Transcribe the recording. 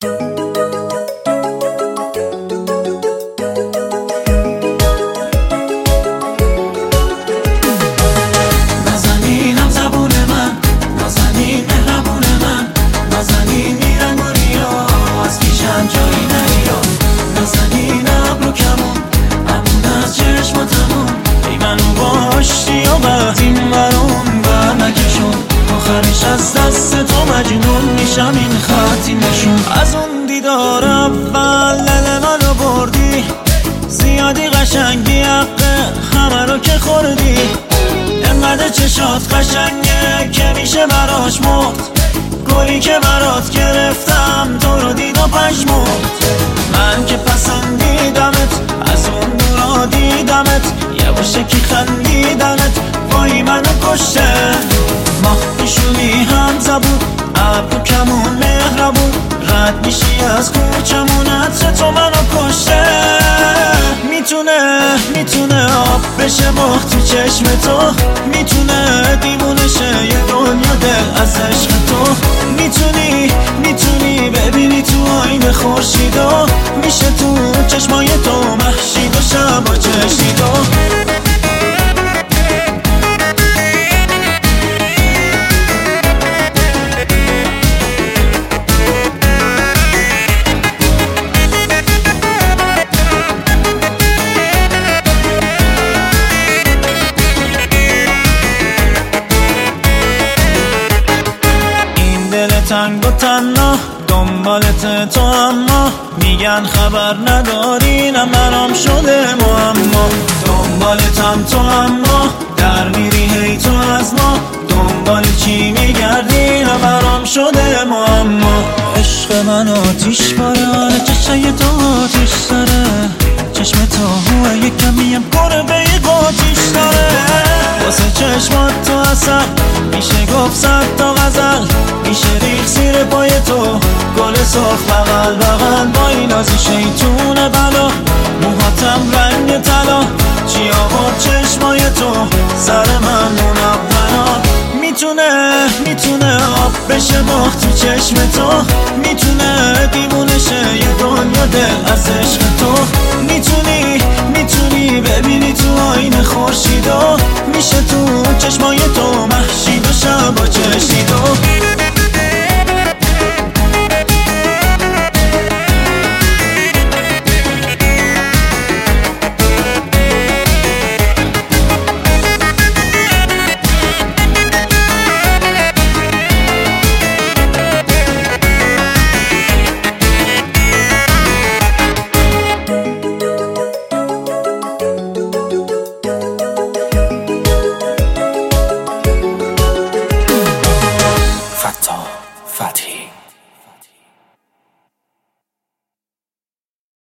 نازنینم زبون من، نازنین مهربون من، نازنین میرنگ و ریا از پیشم جایی نریا. نازنین ابرو کمون امون از چشماتمون، ای منو باشتی و بعد این برون بر نکشون. آخرش از دست تو مجنون میشم، این خطی نشون. از اون دیدار اول دل منو بردی، زیادی قشنگی حقه همه رو که خوردی. انقدر چشات قشنگه که میشه براش مرد، گلی که برات گرفتم تو رو دید و پشمرد. من که پسندیدمت از اون دورا دیدمت، یه باشه که خندیدنت وای منو کشته. ماه پیشونی هم زبون ابرو کمون مهربون، رد میشی از کوچمون عطر تو منو کشته. میتونه آب بشه باخت تو چشم تو، میتونه دیوونه شه یه دنیا دل از عشق تو. میتونی ببینی تو آینه خورشیدو، میشه تو چشمای تو مهشید و شبا چشیدو. تنگ و تنها دنبالت تو، اما میگن خبر نداری نه برام شده معما. دنبالتم تو اما در میری هی تو از ما، دنبال چی میگردی نه برام شده معما. عشق من آتیش باره، چشای تو آتیش داره، چشم تو هوه یک کمیم گربه قاتیش داره. واسه چشمات تو اصل میشه گفت صد تا غزل، میشه ریخ زیر پای تو گل سرخ بغل بغل. با این نازی شیطون بلا موهاتم رنگ طلا، چی آورد چشمای تو سر من منونا. میتونه آب بشه باخت تو چشم تو، میتونه دیوونه شه یه دنیا دل از عشق تو. میتونی ببینی تو آینه خورشیدو، میشه تو چشمای تو مهشید و شبا چشیدو. Fathi